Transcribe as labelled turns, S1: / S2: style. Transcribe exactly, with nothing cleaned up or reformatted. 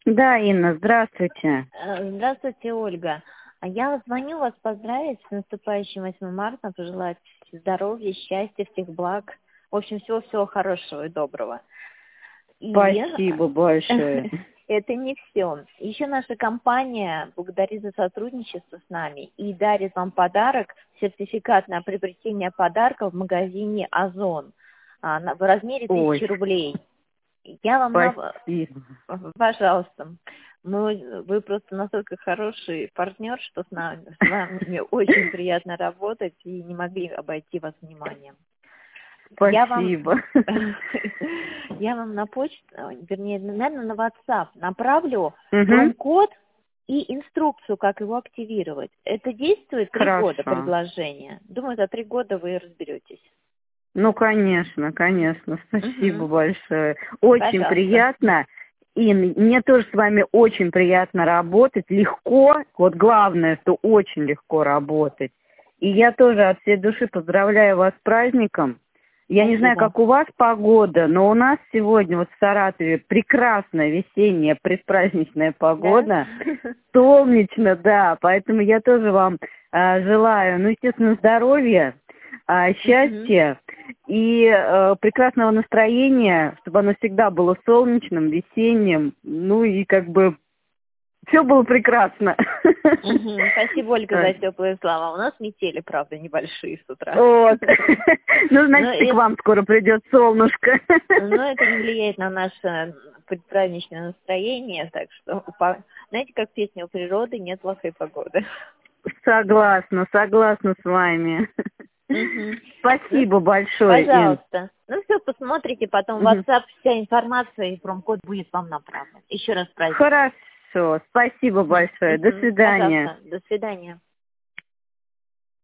S1: Да, Инна, здравствуйте.
S2: Э, Здравствуйте, Ольга. А Я звоню вас поздравить с наступающим восьмым марта, пожелать здоровья, счастья, всех благ. В общем, всего-всего хорошего и доброго. И
S1: Спасибо большое.
S2: это не все. Еще наша компания благодарит за сотрудничество с нами и дарит вам подарок, сертификат на приобретение подарка в магазине «Озон» а, на- в размере
S1: Ой,
S2: тысячи рублей. Я вам, на-
S1: спасибо.
S2: пожалуйста, мы, вы просто настолько хороший партнер, что с нами, с вами очень приятно работать и не могли обойти вас вниманием. Я вам,
S1: Спасибо.
S2: я вам на почту, вернее, наверное, на WhatsApp направлю
S1: Угу.
S2: промокод и инструкцию, как его активировать. Это действует три года
S1: Хорошо.
S2: предложение. Думаю, за три года вы разберетесь.
S1: Ну, конечно, конечно. Спасибо
S2: Угу.
S1: большое. Очень
S2: Пожалуйста.
S1: приятно. И мне тоже с вами очень приятно работать. Легко. Вот главное, что очень легко работать. И я тоже от всей души поздравляю вас с праздником. Я не знаю,
S2: Спасибо.
S1: как у вас погода, но у нас сегодня вот в Саратове прекрасная весенняя предпраздничная погода.
S2: Да?
S1: Солнечно, да. Поэтому я тоже вам э, желаю, ну, естественно, здоровья, э, счастья и э, прекрасного настроения, чтобы оно всегда было солнечным, весенним, ну и как бы все было прекрасно.
S2: Угу. Спасибо, Ольга, за теплые слова. У нас метели, правда, небольшие с утра.
S1: Вот. Ну, значит,
S2: Но
S1: и к
S2: это,
S1: вам скоро придет солнышко.
S2: но это не влияет на наше предпраздничное настроение, так что, упа- знаете, как песня «У природы нет плохой погоды».
S1: Согласна, согласна с вами.
S2: Угу.
S1: Спасибо
S2: Ну,
S1: большое, Ин.
S2: пожалуйста. Ну все, посмотрите, потом в
S1: Мгм.
S2: WhatsApp вся информация и промокод будет вам направлен. Еще раз праздник.
S1: Хорошо, спасибо большое. До
S2: Мгм.
S1: свидания.
S2: Пожалуйста, до свидания.